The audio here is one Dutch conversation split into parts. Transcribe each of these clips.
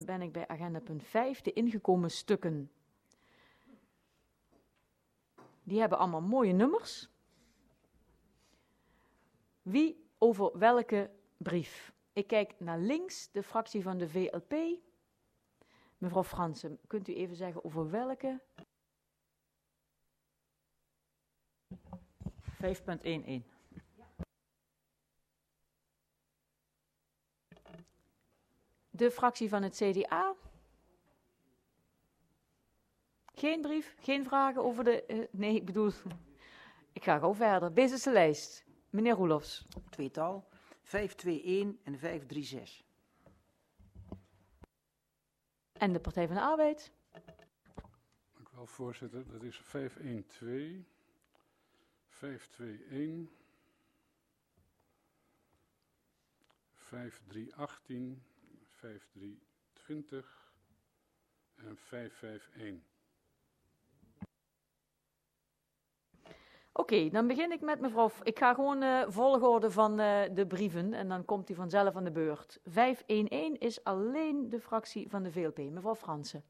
ben ik bij agenda punt 5, de ingekomen stukken. Die hebben allemaal mooie nummers. Wie over welke brief? Ik kijk naar links, de fractie van de VLP. Mevrouw Fransen, kunt u even zeggen over welke? 5.11. De fractie van het CDA? Geen brief, geen vragen over de... nee, ik bedoel... Ik ga gauw verder. Deze lijst. Meneer Roelofs. Tweetal. 521 en 536. En de Partij van de Arbeid? Dank u wel, voorzitter. Dat is 512, 521, 5318, 5320 en 551. Oké, dan begin ik met mevrouw... Ik ga gewoon volgorde van de brieven en dan komt die vanzelf aan de beurt. 511 is alleen de fractie van de VLP. Mevrouw Fransen.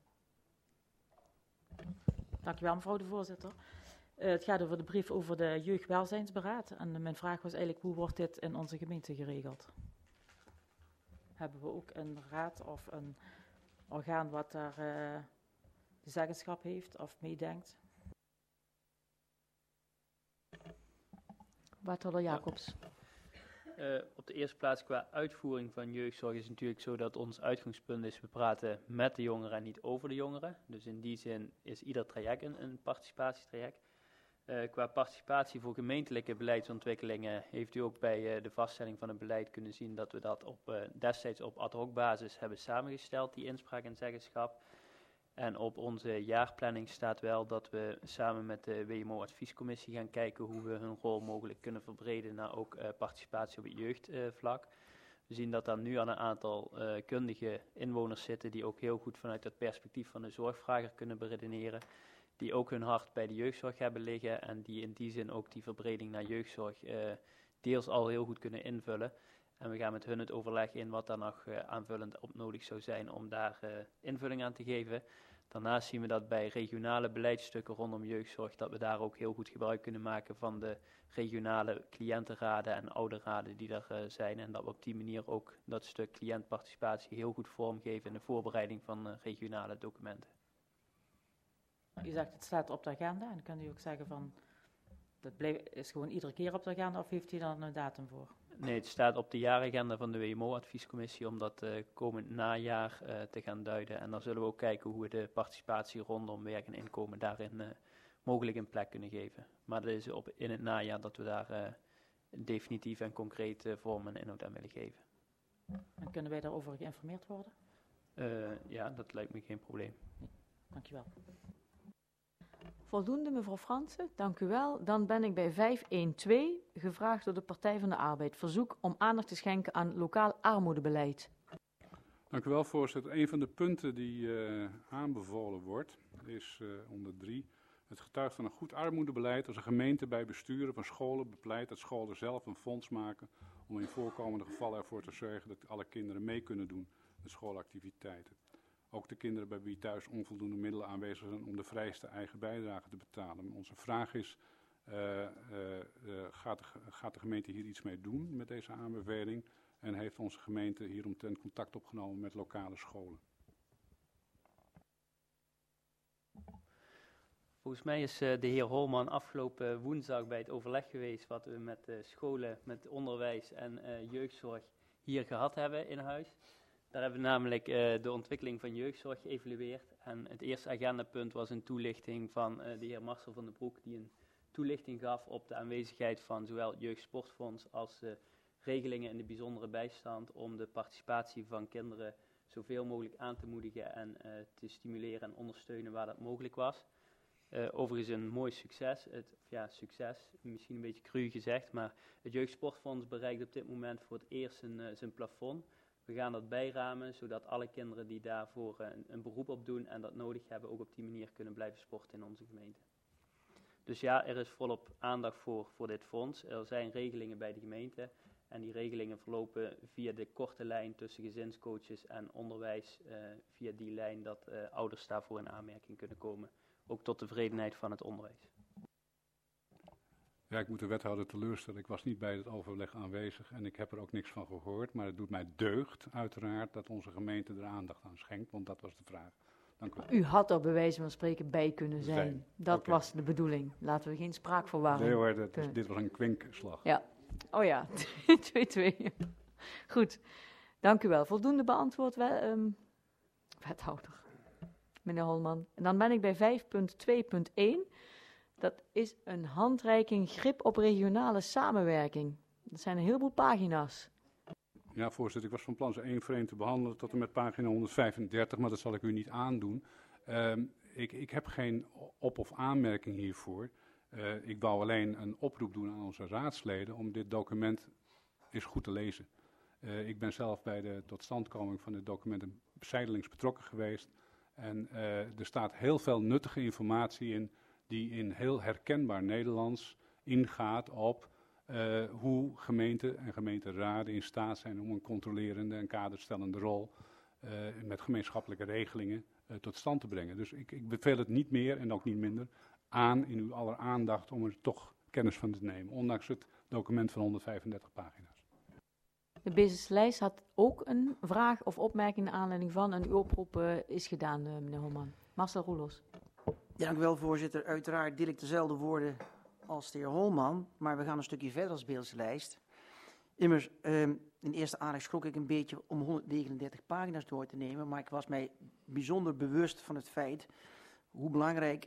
Dank u wel, mevrouw de voorzitter. Het gaat over de brief over de jeugdwelzijnsberaad. En mijn vraag was eigenlijk, hoe wordt dit in onze gemeente geregeld? Hebben we ook een raad of een orgaan wat daar de zeggenschap heeft of meedenkt? Wethouder Jacobs. Op de eerste plaats qua uitvoering van jeugdzorg is het natuurlijk zo dat ons uitgangspunt is, we praten met de jongeren en niet over de jongeren. Dus in die zin is ieder traject een participatietraject. Qua participatie voor gemeentelijke beleidsontwikkelingen heeft u ook bij de vaststelling van het beleid kunnen zien dat we dat destijds op ad hoc basis hebben samengesteld, die inspraak en zeggenschap. En op onze jaarplanning staat wel dat we samen met de WMO-adviescommissie gaan kijken hoe we hun rol mogelijk kunnen verbreden naar ook participatie op het jeugdvlak. We zien dat daar nu al een aantal kundige inwoners zitten die ook heel goed vanuit het perspectief van de zorgvrager kunnen beredeneren. Die ook hun hart bij de jeugdzorg hebben liggen en die in die zin ook die verbreding naar jeugdzorg deels al heel goed kunnen invullen. En we gaan met hun het overleg in wat daar nog aanvullend op nodig zou zijn om daar invulling aan te geven. Daarnaast zien we dat bij regionale beleidsstukken rondom jeugdzorg, dat we daar ook heel goed gebruik kunnen maken van de regionale cliëntenraden en ouderraden die er zijn. En dat we op die manier ook dat stuk cliëntparticipatie heel goed vormgeven in de voorbereiding van regionale documenten. U zegt het staat op de agenda en dan kan u ook zeggen van, dat is gewoon iedere keer op de agenda of heeft u dan een datum voor? Nee, het staat op de jaaragenda van de WMO-adviescommissie om dat komend najaar te gaan duiden. En dan zullen we ook kijken hoe we de participatie rondom werk en inkomen daarin mogelijk een plek kunnen geven. Maar dat is in het najaar dat we daar definitief en concreet vorm en inhoud aan willen geven. En kunnen wij daarover geïnformeerd worden? Ja, dat lijkt me geen probleem. Nee. Dank je wel. Voldoende, mevrouw Fransen. Dank u wel. Dan ben ik bij 512, gevraagd door de Partij van de Arbeid. Verzoek om aandacht te schenken aan lokaal armoedebeleid. Dank u wel, voorzitter. Een van de punten die aanbevolen wordt, is onder 3. Het getuigt van een goed armoedebeleid als een gemeente bij besturen van scholen bepleit dat scholen zelf een fonds maken om in voorkomende gevallen ervoor te zorgen dat alle kinderen mee kunnen doen met schoolactiviteiten. Ook de kinderen bij wie thuis onvoldoende middelen aanwezig zijn om de vrijste eigen bijdrage te betalen. Onze vraag is, gaat de gemeente hier iets mee doen met deze aanbeveling? En heeft onze gemeente hieromtrent contact opgenomen met lokale scholen? Volgens mij is de heer Holman afgelopen woensdag bij het overleg geweest wat we met scholen, met onderwijs en jeugdzorg hier gehad hebben in huis. Daar hebben we namelijk de ontwikkeling van jeugdzorg geëvalueerd. En het eerste agendapunt was een toelichting van de heer Marcel van den Broek, die een toelichting gaf op de aanwezigheid van zowel het Jeugdsportfonds als de regelingen in de bijzondere bijstand om de participatie van kinderen zoveel mogelijk aan te moedigen en te stimuleren en ondersteunen waar dat mogelijk was. Overigens een mooi succes. Succes, misschien een beetje cru gezegd, maar het Jeugdsportfonds bereikt op dit moment voor het eerst zijn plafond. We gaan dat bijramen, zodat alle kinderen die daarvoor een beroep op doen en dat nodig hebben, ook op die manier kunnen blijven sporten in onze gemeente. Dus ja, er is volop aandacht voor dit fonds. Er zijn regelingen bij de gemeente En die regelingen verlopen via de korte lijn tussen gezinscoaches en onderwijs, via die lijn dat ouders daarvoor in aanmerking kunnen komen. Ook tot tevredenheid van het onderwijs. Ja, ik moet de wethouder teleurstellen. Ik was niet bij het overleg aanwezig en ik heb er ook niks van gehoord. Maar het doet mij deugd, uiteraard, dat onze gemeente er aandacht aan schenkt, want dat was de vraag. Dank u wel. U had er bij wijze van spreken bij kunnen zijn. Zijn. Dat Oké. was de bedoeling. Laten we geen spraakverwarring. Nee hoor, dit was een kwinkslag. Ja. Oh ja, 2-2. Goed, dank u wel. Voldoende beantwoord, wethouder, meneer Holman. En dan ben ik bij 5.2.1. Dat is een handreiking grip op regionale samenwerking. Dat zijn een heleboel pagina's. Ja, voorzitter, ik was van plan ze één voor één te behandelen tot en met pagina 135, maar dat zal ik u niet aandoen. Ik heb geen op- of aanmerking hiervoor. Ik wou alleen een oproep doen aan onze raadsleden om dit document eens goed te lezen. Ik ben zelf bij de totstandkoming van dit document zijdelings betrokken geweest. En er staat heel veel nuttige informatie in die in heel herkenbaar Nederlands ingaat op hoe gemeenten en gemeenteraden in staat zijn om een controlerende en kaderstellende rol met gemeenschappelijke regelingen tot stand te brengen. Dus ik beveel het niet meer en ook niet minder aan in uw aller aandacht om er toch kennis van te nemen, ondanks het document van 135 pagina's. De businesslijst had ook een vraag of opmerking naar aanleiding van en uw oproep is gedaan, meneer Holman. Marcel Roelofs. Ja, dank u wel, voorzitter. Uiteraard deel ik dezelfde woorden als de heer Holman, maar we gaan een stukje verder als beeldslijst. Immers, in eerste aandacht schrok ik een beetje om 139 pagina's door te nemen, maar ik was mij bijzonder bewust van het feit hoe belangrijk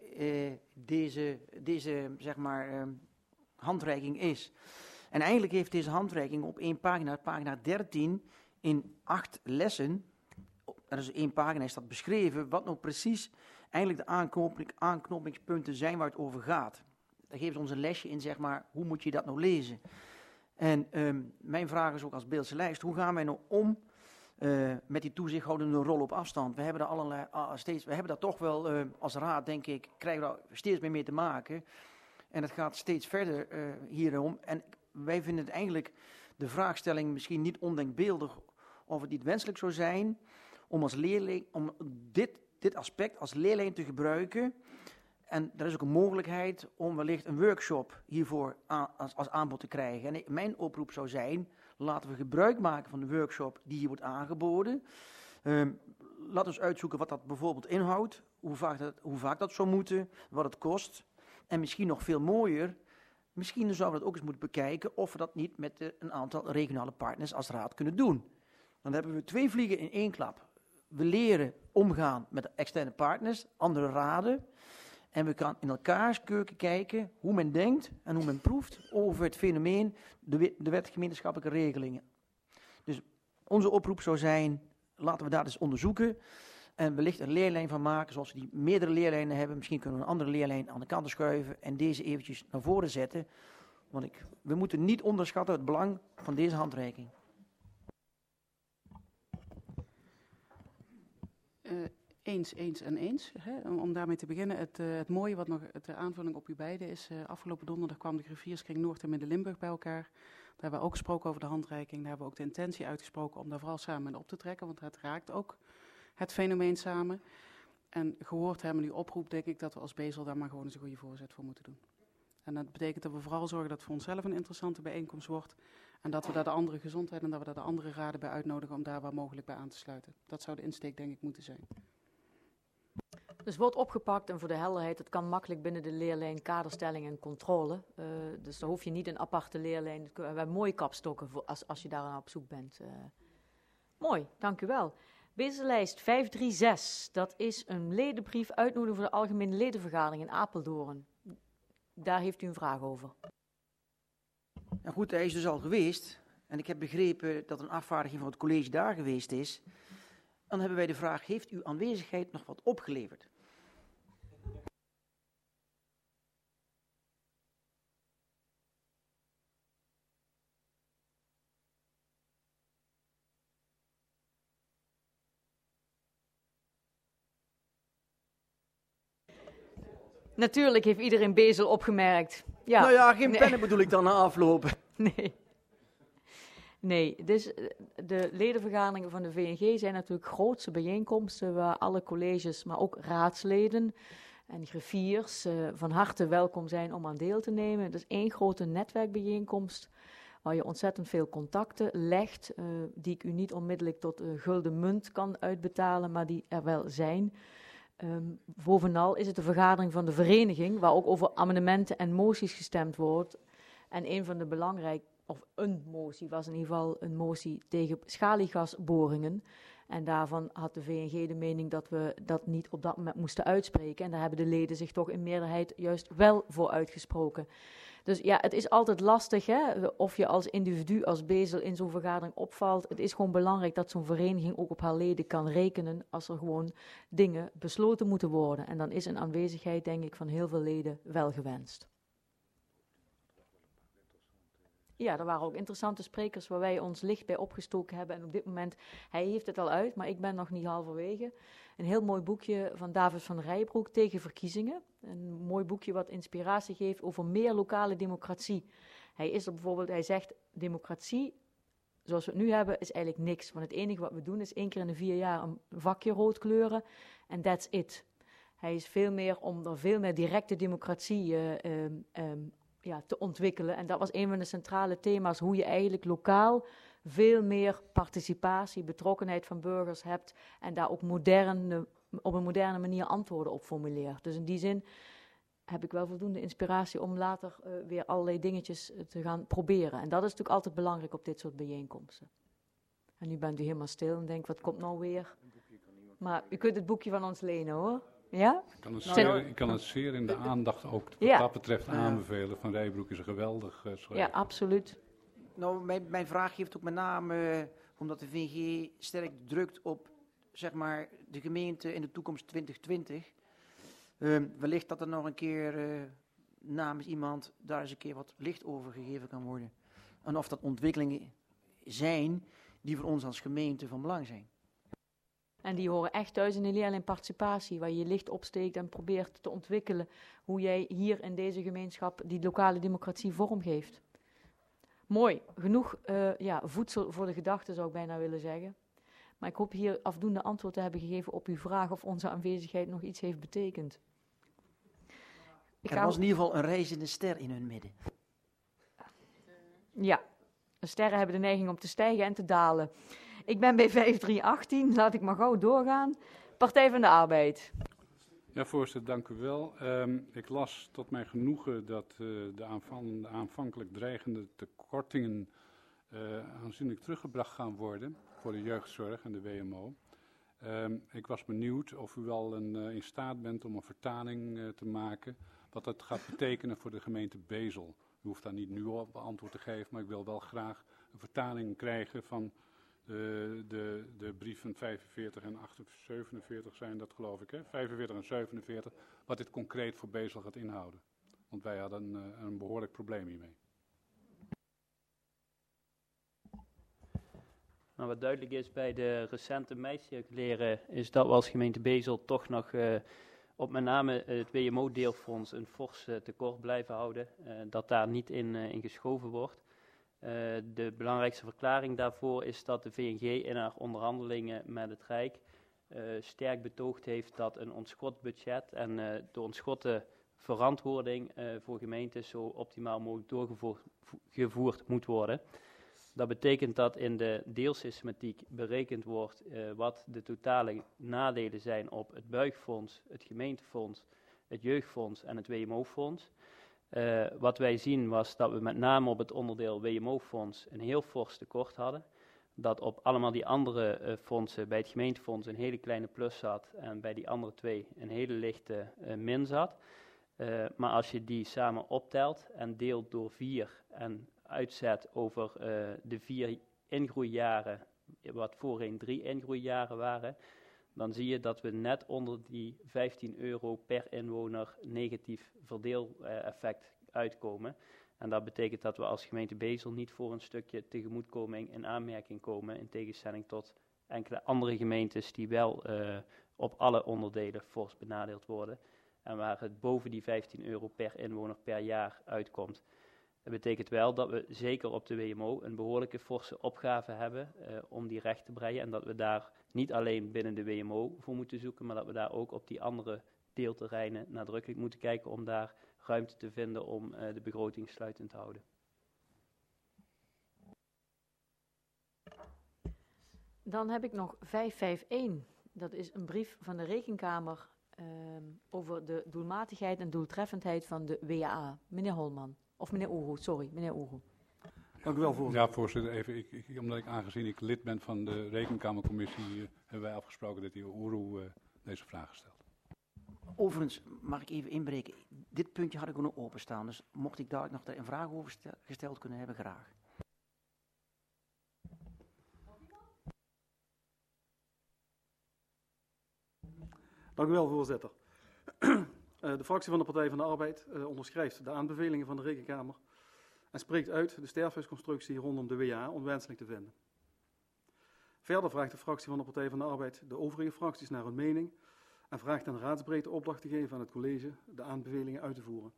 deze zeg maar, handreiking is. En eigenlijk heeft deze handreiking op één pagina, pagina 13, in 8 lessen, dat is 1 pagina, is dat beschreven, wat nou precies eigenlijk de aanknopingspunten zijn waar het over gaat. Daar geven ze ons een lesje in, zeg maar, hoe moet je dat nou lezen? En mijn vraag is ook als beeldse lijst, hoe gaan wij nou om met die toezichthoudende rol op afstand? We hebben daar toch wel als raad, denk ik, krijgen we daar steeds meer mee te maken. En het gaat steeds verder hierom. En wij vinden het eigenlijk de vraagstelling misschien niet ondenkbeeldig of het niet wenselijk zou zijn om als leerling, om dit aspect als leerling te gebruiken. En er is ook een mogelijkheid om wellicht een workshop hiervoor als aanbod te krijgen. En mijn oproep zou zijn, laten we gebruik maken van de workshop die hier wordt aangeboden. Laat ons uitzoeken wat dat bijvoorbeeld inhoudt, hoe vaak dat zou moeten, wat het kost. En misschien nog veel mooier, misschien zouden we dat ook eens moeten bekijken of we dat niet met een aantal regionale partners als raad kunnen doen. Dan hebben we 2 vliegen in 1 klap. We leren omgaan met externe partners, andere raden. En we gaan in elkaars keuken kijken hoe men denkt en hoe men proeft over het fenomeen de wet gemeenschappelijke regelingen. Dus onze oproep zou zijn, laten we dat eens onderzoeken en wellicht een leerlijn van maken, zoals we die meerdere leerlijnen hebben. Misschien kunnen we een andere leerlijn aan de kant schuiven en deze eventjes naar voren zetten. Want we moeten niet onderschatten het belang van deze handreiking. Eens en eens. Hè? Om daarmee te beginnen, het mooie wat nog ter aanvulling op u beiden is, afgelopen donderdag kwam de Grifierskring Noord en Midden-Limburg bij elkaar. Daar hebben we ook gesproken over de handreiking. Daar hebben we ook de intentie uitgesproken om daar vooral samen in op te trekken, want het raakt ook het fenomeen samen. En gehoord hebben die oproep, denk ik dat we als Bezel daar maar gewoon eens een goede voorzet voor moeten doen. En dat betekent dat we vooral zorgen dat het voor onszelf een interessante bijeenkomst wordt. En dat we daar de andere gezondheid en dat we daar de andere raden bij uitnodigen om daar waar mogelijk bij aan te sluiten. Dat zou de insteek denk ik moeten zijn. Dus wordt opgepakt en voor de helderheid, het kan makkelijk binnen de leerlijn kaderstelling en controle. Dus daar hoef je niet een aparte leerlijn. We hebben mooie kapstokken voor als je daar op zoek bent. Mooi, dank u wel. Bezellijst 536, dat is een ledenbrief uitnodiging voor de algemene ledenvergadering in Apeldoorn. Daar heeft u een vraag over. Nou goed, hij is dus al geweest. En ik heb begrepen dat een afvaardiging van het college daar geweest is. Dan hebben wij de vraag, heeft uw aanwezigheid nog wat opgeleverd? Natuurlijk heeft iedereen Bezel opgemerkt. Ja. Nou ja, geen pennen bedoel ik dan na aflopen. Nee. Nee, dus de ledenvergaderingen van de VNG zijn natuurlijk grootse bijeenkomsten waar alle colleges, maar ook raadsleden en griffiers van harte welkom zijn om aan deel te nemen. Het is één grote netwerkbijeenkomst waar je ontzettend veel contacten legt, die ik u niet onmiddellijk tot gulden munt kan uitbetalen, maar die er wel zijn. Bovenal is het de vergadering van de vereniging, waar ook over amendementen en moties gestemd wordt. En een van de belangrijke, of een motie, was in ieder geval een motie tegen schaliegasboringen. En daarvan had de VNG de mening dat we dat niet op dat moment moesten uitspreken. En daar hebben de leden zich toch in meerderheid juist wel voor uitgesproken. Dus ja, het is altijd lastig, hè, of je als individu, als bezel in zo'n vergadering opvalt. Het is gewoon belangrijk dat zo'n vereniging ook op haar leden kan rekenen als er gewoon dingen besloten moeten worden. En dan is een aanwezigheid, denk ik, van heel veel leden wel gewenst. Ja, er waren ook interessante sprekers waar wij ons licht bij opgestoken hebben. En op dit moment, hij heeft het al uit, maar ik ben nog niet halverwege. Een heel mooi boekje van David van Rijbroek tegen verkiezingen. Een mooi boekje wat inspiratie geeft over meer lokale democratie. Hij zegt, democratie zoals we het nu hebben is eigenlijk niks. Want het enige wat we doen is 1 keer in de 4 jaar een vakje rood kleuren. En that's it. Hij is veel meer om er veel meer directe democratie te ontwikkelen. En dat was een van de centrale thema's, hoe je eigenlijk lokaal veel meer participatie, betrokkenheid van burgers hebt en daar ook op een moderne manier antwoorden op formuleert. Dus in die zin heb ik wel voldoende inspiratie om later weer allerlei dingetjes te gaan proberen. En dat is natuurlijk altijd belangrijk op dit soort bijeenkomsten. En nu bent u helemaal stil en denkt, wat komt nou weer? Maar u kunt het boekje van ons lenen, hoor. Ja? Ik kan het zeer in de aandacht ook wat dat betreft aanbevelen. Van Rijbroek is een geweldig schrijver. Ja, absoluut. Nou, mijn vraag geeft ook met name omdat de VNG sterk drukt op, zeg maar, de gemeente in de toekomst 2020. Wellicht dat er nog een keer namens iemand daar eens een keer wat licht over gegeven kan worden. En of dat ontwikkelingen zijn die voor ons als gemeente van belang zijn. En die horen echt thuis in de leerlingparticipatie, waar je je licht opsteekt en probeert te ontwikkelen hoe jij hier in deze gemeenschap die lokale democratie vormgeeft. Mooi, genoeg voedsel voor de gedachten zou ik bijna willen zeggen. Maar ik hoop hier afdoende antwoord te hebben gegeven op uw vraag of onze aanwezigheid nog iets heeft betekend. Er was in ieder geval een reizende ster in hun midden. Ja, de sterren hebben de neiging om te stijgen en te dalen. Ik ben bij 5318, laat ik maar gauw doorgaan. Partij van de Arbeid. Ja, voorzitter, dank u wel. Ik las tot mijn genoegen dat de aanvankelijk dreigende tekortingen aanzienlijk teruggebracht gaan worden voor de jeugdzorg en de WMO. Ik was benieuwd of u al in staat bent om een vertaling te maken, wat dat gaat betekenen voor de gemeente Bezel. U hoeft daar niet nu op antwoord te geven, maar ik wil wel graag een vertaling krijgen van de brieven 45 en 47 zijn dat, geloof ik, hè? 45 en 47, wat dit concreet voor Bezel gaat inhouden. Want wij hadden een behoorlijk probleem hiermee. Nou, wat duidelijk is bij de recente meicirculeren is dat we als gemeente Bezel toch nog op met name het WMO-deelfonds een fors tekort blijven houden. Dat daar niet in geschoven wordt. De belangrijkste verklaring daarvoor is dat de VNG in haar onderhandelingen met het Rijk sterk betoogd heeft dat een ontschot budget en de ontschotte verantwoording voor gemeenten zo optimaal mogelijk doorgevoerd moet worden. Dat betekent dat in de deelsystematiek berekend wordt wat de totale nadelen zijn op het buigfonds, het gemeentefonds, het jeugdfonds en het WMO-fonds. Wat wij zien was dat we met name op het onderdeel WMO-fonds een heel fors tekort hadden. Dat op allemaal die andere fondsen, bij het gemeentefonds een hele kleine plus zat en bij die andere 2 een hele lichte min zat. Maar als je die samen optelt en deelt door 4 en uitzet over de 4 ingroeijaren, wat voorheen 3 ingroeijaren waren, dan zie je dat we net onder die €15 per inwoner negatief verdeeleffect uitkomen. En dat betekent dat we als gemeente Bezel niet voor een stukje tegemoetkoming in aanmerking komen, in tegenstelling tot enkele andere gemeentes die wel op alle onderdelen fors benadeeld worden. En waar het boven die €15 per inwoner per jaar uitkomt. Dat betekent wel dat we zeker op de WMO een behoorlijke forse opgave hebben om die recht te breien. En dat we daar niet alleen binnen de WMO voor moeten zoeken, maar dat we daar ook op die andere deelterreinen nadrukkelijk moeten kijken om daar ruimte te vinden om de begroting sluitend te houden. Dan heb ik nog 551. Dat is een brief van de Rekenkamer over de doelmatigheid en doeltreffendheid van de WAA. Meneer Holman. Of meneer Oeroe, sorry, meneer Oeroe. Dank u wel, voorzitter. Ja, voorzitter, even, omdat ik aangezien ik lid ben van de Rekenkamercommissie, hebben wij afgesproken dat de heer Oeroe deze vraag stelt. Overigens, mag ik even inbreken? Dit puntje had ik ook nog openstaan, dus mocht ik daar nog een vraag over gesteld kunnen hebben, graag. Dank u wel, voorzitter. De fractie van de Partij van de Arbeid onderschrijft de aanbevelingen van de Rekenkamer en spreekt uit de sterfhuisconstructie rondom de WA onwenselijk te vinden. Verder vraagt de fractie van de Partij van de Arbeid de overige fracties naar hun mening en vraagt aan de raadsbreedte opdracht te geven aan het college de aanbevelingen uit te voeren.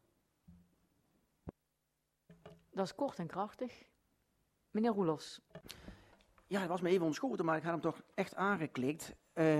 Dat is kort en krachtig. Meneer Roelofs. Ja, het was me even ontschoten, maar ik had hem toch echt aangeklikt.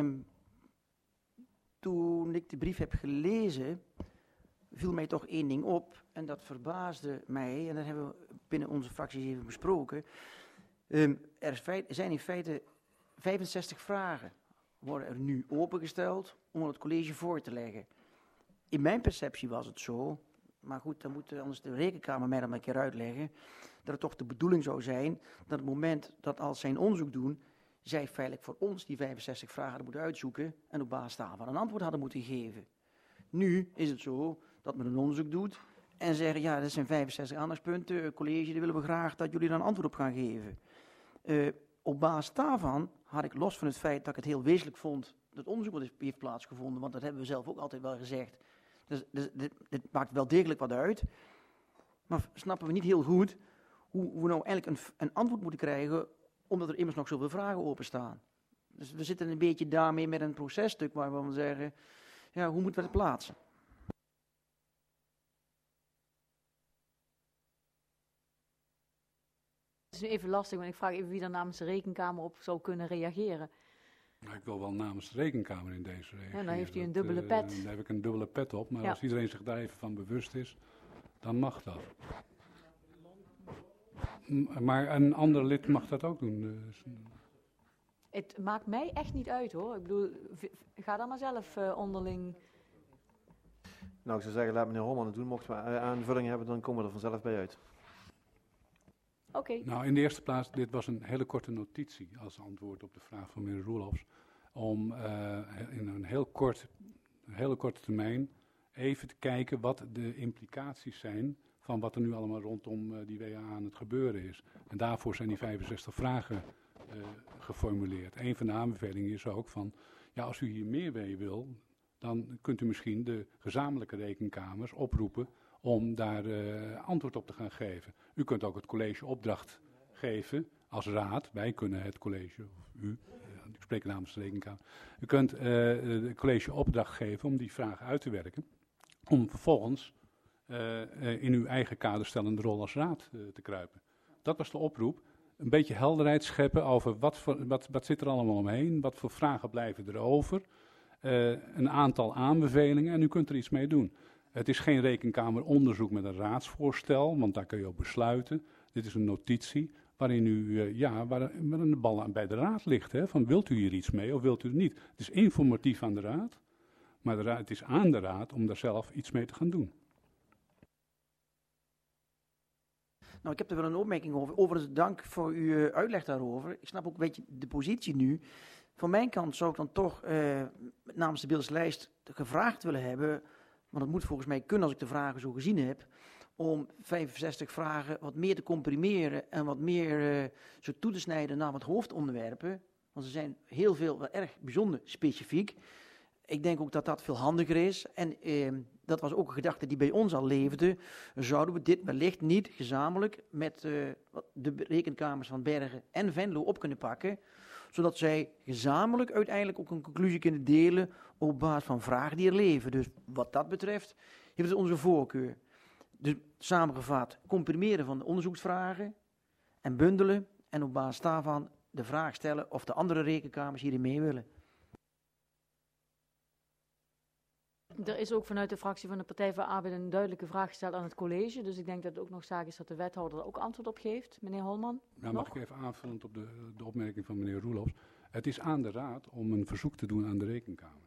Toen ik de brief heb gelezen, viel mij toch één ding op. En dat verbaasde mij, en dat hebben we binnen onze fracties even besproken. Er zijn in feite 65 vragen, worden er nu opengesteld om aan het college voor te leggen. In mijn perceptie was het zo, maar goed, dan moet anders de Rekenkamer mij dat maar een keer uitleggen, dat het toch de bedoeling zou zijn dat het moment dat als zij een onderzoek doen, zij feitelijk voor ons die 65 vragen hadden moeten uitzoeken en op basis daarvan een antwoord hadden moeten geven. Nu is het zo dat men een onderzoek doet en zeggen, ja, dat zijn 65 aandachtspunten, college, daar willen we graag dat jullie daar een antwoord op gaan geven. Op basis daarvan had ik, los van het feit dat ik het heel wezenlijk vond dat onderzoek wat heeft plaatsgevonden, want dat hebben we zelf ook altijd wel gezegd, dus dit maakt wel degelijk wat uit, maar snappen we niet heel goed hoe we nou eigenlijk een antwoord moeten krijgen, omdat er immers nog zoveel vragen openstaan. Dus we zitten een beetje daarmee met een processtuk waar we zeggen, ja, hoe moeten we het plaatsen? Het is nu even lastig, want ik vraag even wie er namens de Rekenkamer op zou kunnen reageren. Nou, ik wil wel namens de Rekenkamer in deze reageren. Ja, dan heeft u een dubbele pet. Dan heb ik een dubbele pet op, maar ja, als iedereen zich daar even van bewust is, dan mag dat. Maar een ander lid mag dat ook doen. Het maakt mij echt niet uit, hoor. Ik bedoel, ga dan maar zelf onderling. Nou, ik zou zeggen, laat meneer Holman het doen. Mochten we aanvullingen hebben, dan komen we er vanzelf bij uit. Oké. Nou, in de eerste plaats, dit was een hele korte notitie als antwoord op de vraag van meneer Roelofs. Om in een hele korte termijn even te kijken wat de implicaties zijn van wat er nu allemaal rondom die WA aan het gebeuren is. En daarvoor zijn die 65 vragen geformuleerd. Een van de aanbevelingen is ook van, ja, als u hier meer mee wil, dan kunt u misschien de gezamenlijke rekenkamers oproepen om daar antwoord op te gaan geven. U kunt ook het college opdracht geven als raad. Wij kunnen het college, of u, ik spreek namens de Rekenkamer. U kunt het college opdracht geven om die vraag uit te werken. Om vervolgens in uw eigen kaderstellende rol als raad te kruipen. Dat was de oproep. Een beetje helderheid scheppen over wat zit er allemaal omheen. Wat voor vragen blijven er over. Een aantal aanbevelingen en u kunt er iets mee doen. Het is geen rekenkameronderzoek met een raadsvoorstel, want daar kun je op besluiten. Dit is een notitie waarin u, waar de bal bij de raad ligt. Hè, van wilt u hier iets mee of wilt u het niet? Het is informatief aan de raad, maar het is aan de raad om daar zelf iets mee te gaan doen. Nou, ik heb er wel een opmerking over. Overigens, dank voor uw uitleg daarover. Ik snap ook een beetje de positie nu. Van mijn kant zou ik dan toch namens de beeldslijst gevraagd willen hebben, want het moet volgens mij kunnen als ik de vragen zo gezien heb, om 65 vragen wat meer te comprimeren en wat meer zo toe te snijden naar wat hoofdonderwerpen. Want ze zijn heel veel wel erg bijzonder specifiek. Ik denk ook dat dat veel handiger is. En dat was ook een gedachte die bij ons al leefde. Zouden we dit wellicht niet gezamenlijk met de rekenkamers van Bergen en Venlo op kunnen pakken, zodat zij gezamenlijk uiteindelijk ook een conclusie kunnen delen op basis van vragen die er leven. Dus wat dat betreft heeft het onze voorkeur. Dus samengevat, comprimeren van de onderzoeksvragen en bundelen en op basis daarvan de vraag stellen of de andere rekenkamers hierin mee willen. Er is ook vanuit de fractie van de Partij voor de Arbeid een duidelijke vraag gesteld aan het college. Dus ik denk dat het ook nog zaak is dat de wethouder er ook antwoord op geeft. Meneer Holman? Ja, mag ik even aanvullend op de opmerking van meneer Roelofs. Het is aan de raad om een verzoek te doen aan de rekenkamer.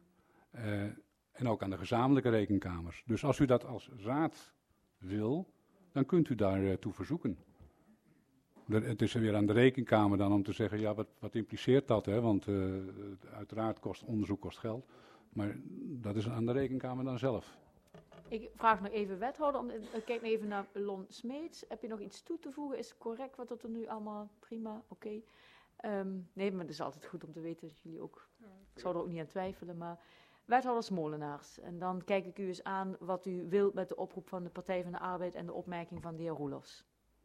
En ook aan de gezamenlijke rekenkamers. Dus als u dat als raad wil, dan kunt u daartoe verzoeken. Het is weer aan de rekenkamer dan om te zeggen, ja, wat impliceert dat? Hè? Want uiteraard onderzoek kost geld. Maar dat is aan de rekenkamer dan zelf. Ik vraag nog even wethouder, ik kijk nog even naar Lon Smeets. Heb je nog iets toe te voegen? Is het correct wat dat er nu allemaal prima? Oké. Nee, maar het is altijd goed om te weten dat jullie ook, ik zou er ook niet aan twijfelen, maar wethouders Molenaars. En dan kijk ik u eens aan wat u wilt met de oproep van de Partij van de Arbeid en de opmerking van de heer Roelofs.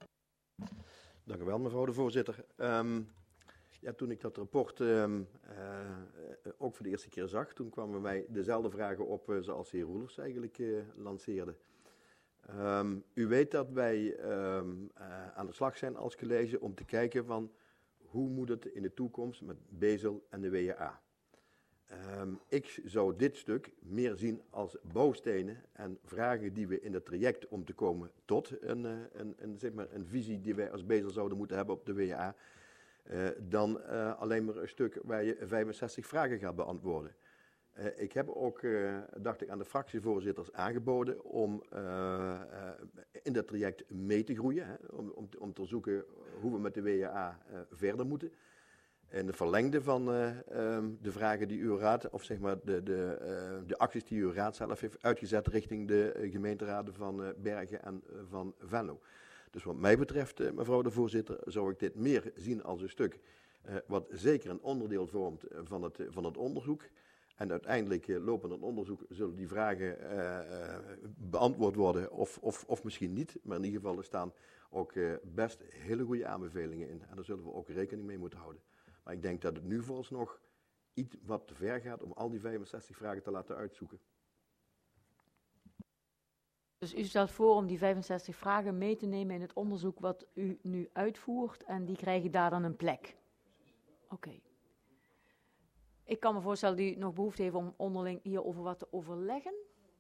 Dank u wel, mevrouw de voorzitter. Ja, toen ik dat rapport ook voor de eerste keer zag, toen kwamen mij dezelfde vragen op zoals de heer Roelofs eigenlijk lanceerde. U weet dat wij aan de slag zijn als college om te kijken van hoe moet het in de toekomst met Bezel en de WA. Ik zou dit stuk meer zien als bouwstenen en vragen die we in het traject om te komen tot een visie die wij als Bezel zouden moeten hebben op de WA. Dan alleen maar een stuk waar je 65 vragen gaat beantwoorden. Ik heb ook, dacht ik, aan de fractievoorzitters aangeboden om in dat traject mee te groeien. Hè, om te zoeken hoe we met de WA verder moeten. En de verlengde van de vragen die uw raad, of zeg maar de acties die uw raad zelf heeft uitgezet richting de gemeenteraden van Bergen en van Venlo. Dus wat mij betreft, mevrouw de voorzitter, zou ik dit meer zien als een stuk wat zeker een onderdeel vormt van het onderzoek. En uiteindelijk lopend het onderzoek zullen die vragen beantwoord worden of misschien niet. Maar in ieder geval er staan ook best hele goede aanbevelingen in. En daar zullen we ook rekening mee moeten houden. Maar ik denk dat het nu vooralsnog iets wat te ver gaat om al die 65 vragen te laten uitzoeken. Dus u stelt voor om die 65 vragen mee te nemen in het onderzoek wat u nu uitvoert en die krijgen daar dan een plek? Oké. Ik kan me voorstellen dat u nog behoefte heeft om onderling hierover wat te overleggen.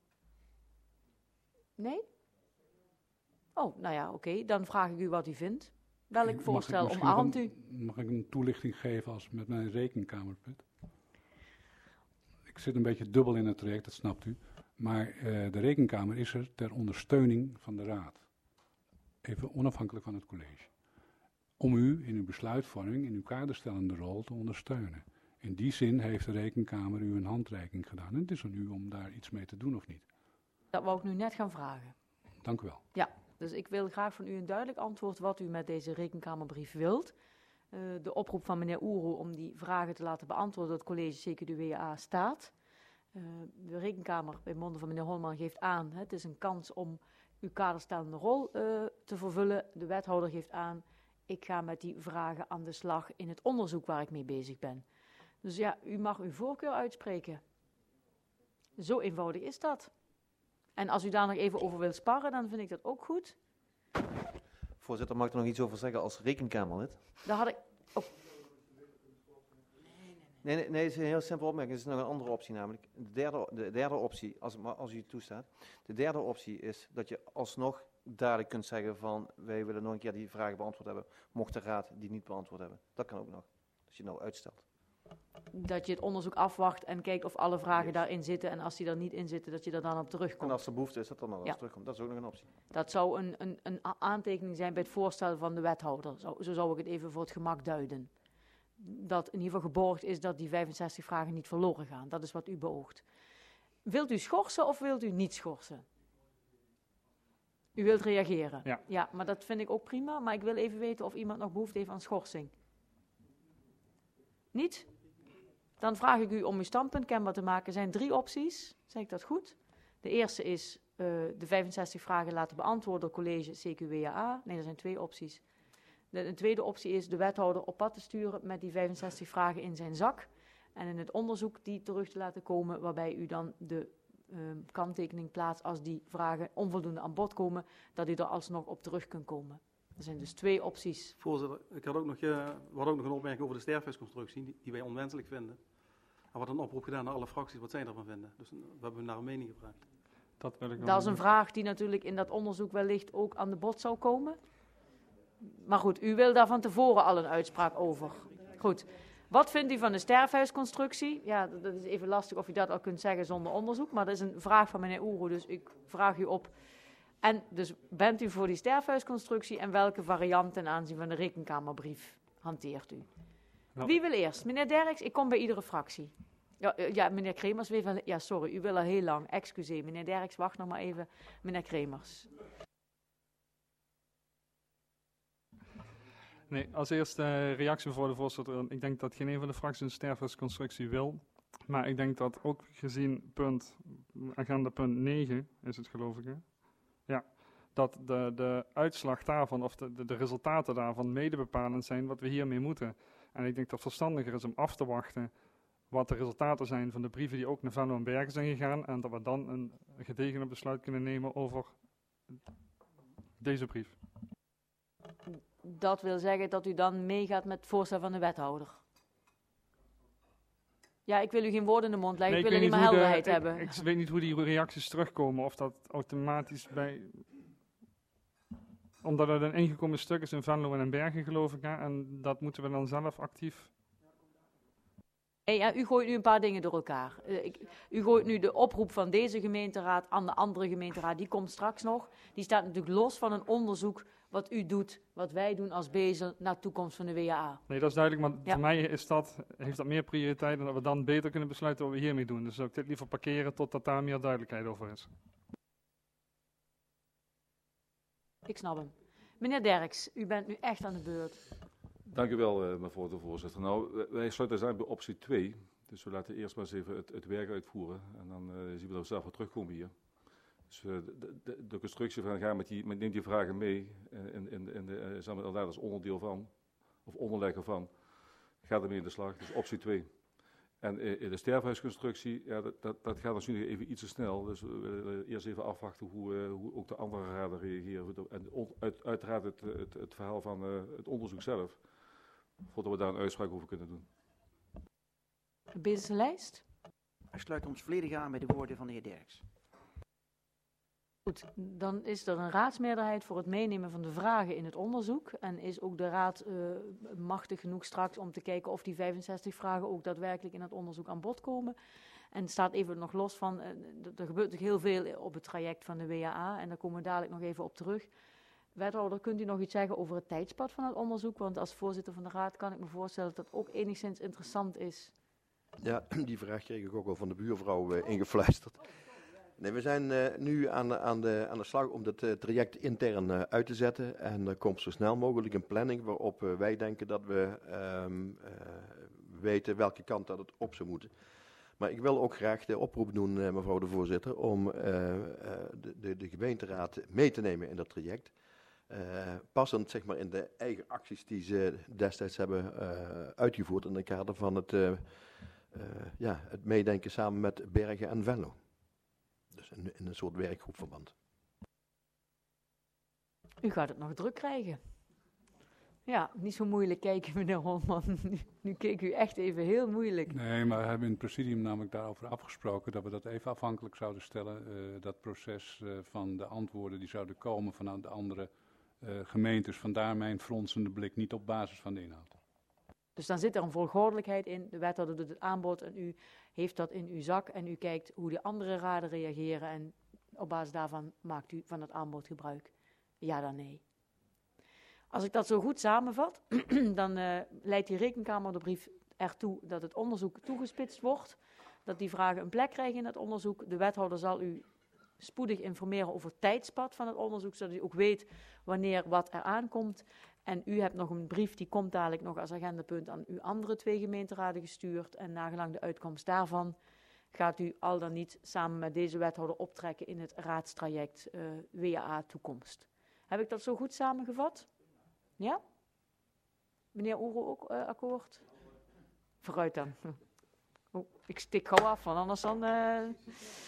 Nee? Oh, nou ja, oké. Dan vraag ik u wat u vindt. Welk voorstel omarmt u? Mag ik een toelichting geven als met mijn rekenkamerpunt? Ik zit een beetje dubbel in het traject, dat snapt u. Maar de rekenkamer is er ter ondersteuning van de raad. Even onafhankelijk van het college. Om u in uw besluitvorming, in uw kaderstellende rol te ondersteunen. In die zin heeft de rekenkamer u een handreiking gedaan. En het is aan u om daar iets mee te doen of niet. Dat wou ik nu net gaan vragen. Dank u wel. Ja, dus ik wil graag van u een duidelijk antwoord wat u met deze rekenkamerbrief wilt. De oproep van meneer Oeroe om die vragen te laten beantwoorden door het college CQD-WA staat. De rekenkamer bij monden van meneer Holman geeft aan, het is een kans om uw kaderstellende rol te vervullen. De wethouder geeft aan, ik ga met die vragen aan de slag in het onderzoek waar ik mee bezig ben. Dus ja, u mag uw voorkeur uitspreken. Zo eenvoudig is dat. En als u daar nog even over wilt sparren, dan vind ik dat ook goed. Voorzitter, mag ik er nog iets over zeggen als rekenkamerlid? Daar had ik... Oh. Nee, het is een heel simpele opmerking. Er is nog een andere optie namelijk. De derde optie, als u het toestaat. De derde optie is dat je alsnog dadelijk kunt zeggen van wij willen nog een keer die vragen beantwoord hebben. Mocht de raad die niet beantwoord hebben. Dat kan ook nog. Als je het nou uitstelt. Dat je het onderzoek afwacht en kijkt of alle vragen daarin zitten. En als die er niet in zitten, dat je er dan op terugkomt. En als er behoefte is, dat dan nog eens terugkomt. Dat is ook nog een optie. Dat zou een aantekening zijn bij het voorstel van de wethouder. Zo zou ik het even voor het gemak duiden. Dat in ieder geval geborgd is dat die 65 vragen niet verloren gaan. Dat is wat u beoogt. Wilt u schorsen of wilt u niet schorsen? U wilt reageren? Ja, maar dat vind ik ook prima. Maar ik wil even weten of iemand nog behoefte heeft aan schorsing. Niet? Dan vraag ik u om uw standpunt kenbaar te maken. Er zijn 3 opties. Zeg ik dat goed? De eerste is de 65 vragen laten beantwoorden door college CQ-WA. Nee, er zijn 2 opties. De tweede optie is de wethouder op pad te sturen met die 65 vragen in zijn zak. En in het onderzoek die terug te laten komen, waarbij u dan de kanttekening plaatst als die vragen onvoldoende aan bod komen, dat u er alsnog op terug kunt komen. Er zijn dus 2 opties. Voorzitter, we hadden ook nog een opmerking over de sterfhuisconstructie, die wij onwenselijk vinden. Er wordt een oproep gedaan naar alle fracties wat zij ervan vinden. Dus we hebben naar een mening gevraagd. Dat is een vraag die natuurlijk in dat onderzoek wellicht ook aan de bod zou komen. Maar goed, u wil daar van tevoren al een uitspraak over. Goed. Wat vindt u van de sterfhuisconstructie? Ja, dat is even lastig of u dat al kunt zeggen zonder onderzoek. Maar dat is een vraag van meneer Oeroe, dus ik vraag u op. En dus bent u voor die sterfhuisconstructie en welke variant ten aanzien van de rekenkamerbrief hanteert u? Nou. Wie wil eerst? Meneer Derks, ik kom bij iedere fractie. Ja, meneer Kremers, ja, sorry, u wil al heel lang. Excuseer, meneer Derks, wacht nog maar even. Meneer Kremers. Nee, als eerste reactie voor de voorzitter. Ik denk dat geen een van de fracties een sterfhuisconstructie wil. Maar ik denk dat ook gezien agenda punt 9, is het geloof ik, hè? Ja, dat de uitslag daarvan, of de resultaten daarvan mede bepalend zijn wat we hiermee moeten. En ik denk dat het verstandiger is om af te wachten wat de resultaten zijn van de brieven die ook naar Venlo en Bergen zijn gegaan. En dat we dan een gedegen besluit kunnen nemen over deze brief. Dat wil zeggen dat u dan meegaat met het voorstel van de wethouder. Ja, ik wil u geen woorden in de mond leggen, ik wil alleen maar helderheid hebben. Ik weet niet hoe die reacties terugkomen, of dat automatisch omdat het een ingekomen stuk is in Venlo en in Bergen, geloof ik, hè, en dat moeten we dan zelf actief... Ja, u gooit nu een paar dingen door elkaar. U gooit nu de oproep van deze gemeenteraad aan de andere gemeenteraad, die komt straks nog. Die staat natuurlijk los van een onderzoek wat u doet, wat wij doen als Bezel naar de toekomst van de WAA. Nee, dat is duidelijk, maar voor mij heeft dat meer prioriteit en dat we dan beter kunnen besluiten wat we hiermee doen. Dus zou ik dit liever parkeren totdat daar meer duidelijkheid over is. Ik snap hem. Meneer Derks, u bent nu echt aan de beurt. Dank u wel, mevrouw de voorzitter. Nou, wij sluiten dus aan bij optie 2. Dus we laten eerst maar eens even het werk uitvoeren. En dan zien we dat we zelf weer terugkomen hier. Dus de constructie van gaan neem die vragen mee. Inderdaad als onderdeel van, of onderlegger van. Ga ermee in de slag. Dus optie 2. En de sterfhuisconstructie, ja, dat gaat natuurlijk even iets te snel. Dus we willen eerst even afwachten hoe ook de andere raden reageren. En uiteraard het verhaal van het onderzoek zelf. Voordat we daar een uitspraak over kunnen doen. De businesslijst? Wij sluiten ons volledig aan bij de woorden van de heer Derks. Goed, dan is er een raadsmeerderheid voor het meenemen van de vragen in het onderzoek. En is ook de raad machtig genoeg straks om te kijken of die 65 vragen ook daadwerkelijk in het onderzoek aan bod komen. En het staat even nog los van, er gebeurt natuurlijk heel veel op het traject van de WAA. En daar komen we dadelijk nog even op terug. Wethouder, kunt u nog iets zeggen over het tijdspad van het onderzoek? Want als voorzitter van de raad kan ik me voorstellen dat dat ook enigszins interessant is. Ja, die vraag kreeg ik ook al van de buurvrouw ingefluisterd. Nee, we zijn nu aan de slag om dat traject intern uit te zetten. En er komt zo snel mogelijk een planning waarop wij denken dat we weten welke kant dat het op zou moeten. Maar ik wil ook graag de oproep doen, mevrouw de voorzitter, om de gemeenteraad mee te nemen in dat traject. Passend zeg maar in de eigen acties die ze destijds hebben uitgevoerd in het kader van het meedenken samen met Bergen en Venlo. Dus in een soort werkgroepverband. U gaat het nog druk krijgen. Ja, niet zo moeilijk kijken, meneer Holman. Nu keek u echt even heel moeilijk. Nee, maar we hebben in het presidium namelijk daarover afgesproken dat we dat even afhankelijk zouden stellen. Dat proces van de antwoorden die zouden komen vanuit de andere gemeentes. Vandaar mijn fronsende blik, niet op basis van de inhoud. Dus dan zit er een volgordelijkheid in. De wethouder doet het aanbod en u heeft dat in uw zak. En u kijkt hoe de andere raden reageren. En op basis daarvan maakt u van het aanbod gebruik. Ja dan nee. Als ik dat zo goed samenvat, dan leidt die rekenkamer de brief ertoe dat het onderzoek toegespitst wordt. Dat die vragen een plek krijgen in het onderzoek. De wethouder zal u spoedig informeren over het tijdspad van het onderzoek. Zodat u ook weet wanneer wat er aankomt. En u hebt nog een brief, die komt dadelijk nog als agendapunt aan uw andere 2 gemeenteraden gestuurd. En nagelang de uitkomst daarvan gaat u al dan niet samen met deze wethouder optrekken in het raadstraject WAA toekomst. Heb ik dat zo goed samengevat? Ja? Meneer Oeroe ook akkoord? Vooruit dan. Oh, ik stik gauw af, want anders dan...